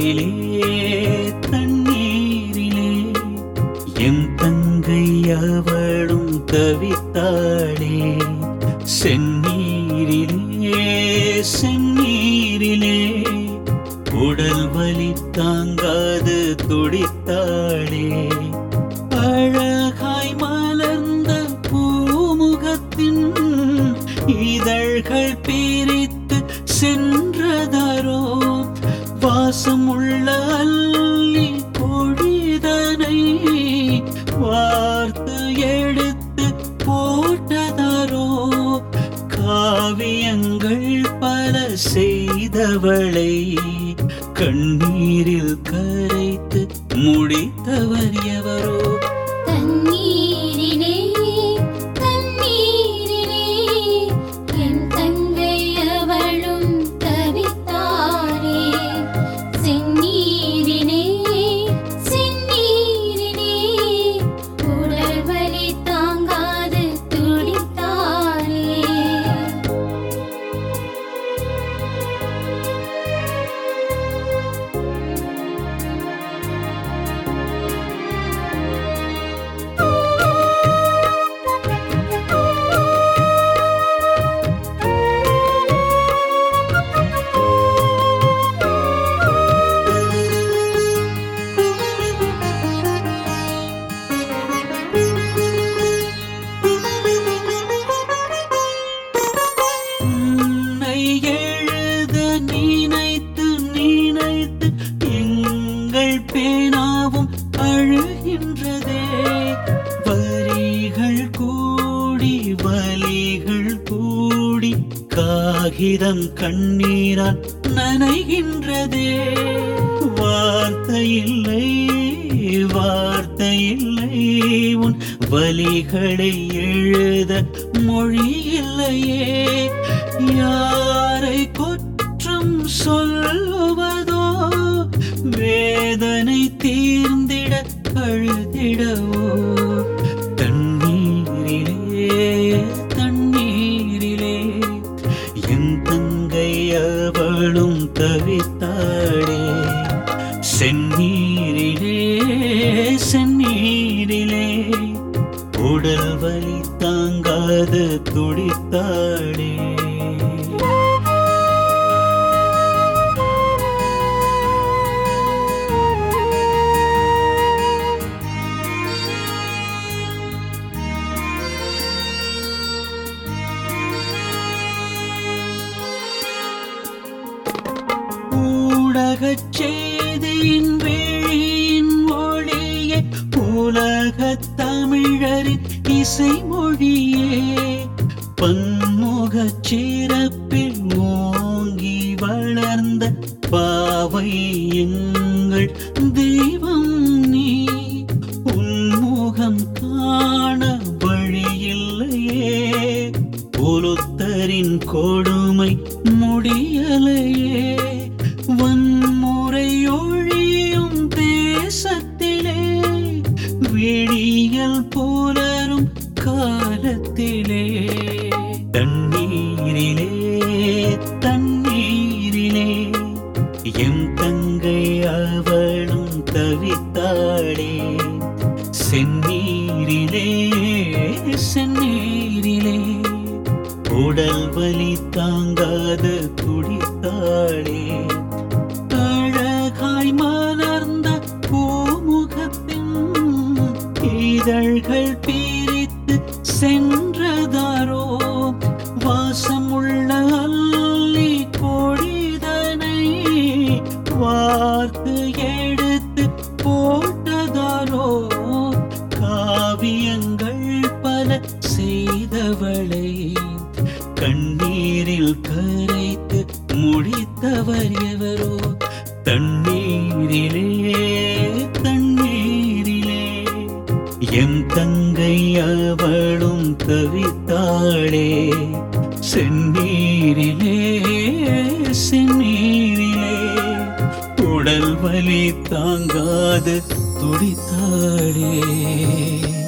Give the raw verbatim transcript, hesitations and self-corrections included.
தண்ணீரிலே என் தங்கை அவளும் தவித்தாளே. செந்நீரிலே செந்நீரிலே உடல் வலி தாங்காது துடித்தாளே. அழகாய் மலர்ந்த பூமுகத்தின் இதழ்கள் பிரித்து சென்றதாரோ, வாசம் உள்ள அள்ளி கொடிதனை வார்த்து எடுத்து போட்டதாரோ. காவியங்கள் பல செய்தவளை கண்ணீரில் கரைத்து முடித்தவர் எவரோ. தண்ணீரிலே தண்ணீரிலே என் தங்கை அவளும் தவித்தாரே. செந்நீரிலே செந்நீரிலே உடல் வலி தாங்காது துடித்தாரே. பேனாவும் அழுகின்றதே. வரிகள் கூடி வலிகள் கூடி காகிதம் கண்ணீரால் நனைகின்றதே. வார்த்தை இல்லை வார்த்தை இல்லை உன் வலிகளை எழுத மொழி இல்லையே. யாரை குற்றம் சொல்லுவதோ, வேதனை தீர்ந்திட அழுதிடவோ. தண்ணீரிலே தண்ணீரிலே என் தங்கை அவளும் தவித்தாளே. செந்நீரிலே செந்நீரிலே உடல் வலி தாங்காது துடித்தாளே. ஊடகச் செய்தியின் விழியின் ஒளியே, உலகத் தமிழரின் இசை மொழியே. பன்முகச் சிறப்பில் ஓங்கி வளர்ந்த பாவை எங்கள் தெய்வம் நீ. உன்முகம் காண வழியில்லையே, புலுத்தரின் கொடுமை முடியலையே. வன்முறை ஒழியும் தேசத்திலே, விடியல் புலரும் காலத்திலே. தண்ணீரிலே தண்ணீரிலே என் தங்கை அவளும் தவித்தாளே. செந்நீரிலே செந்நீரிலே உடல் வலி தாங்காது துடித்தாளே. அழகாய் மலர்ந்த பூமுகத்தின் இதழ்கள் பிரித்து சென்றதாரோ, வாசம் உள்ள அள்ளி கொடிதனை வார்த்து எடுத்து போட்டதாரோ. காவியங்கள் பல செய்தவளை கண்ணீரில் கரைத்து முடித்தவர் எவரோ. தண்ணீரிலே தண்ணீரிலே என் தங்கை அவளும் தவித்தாளே. செந்நீரிலே செந்நீரிலே உடல் வலி தாங்காது துடித்தாளே.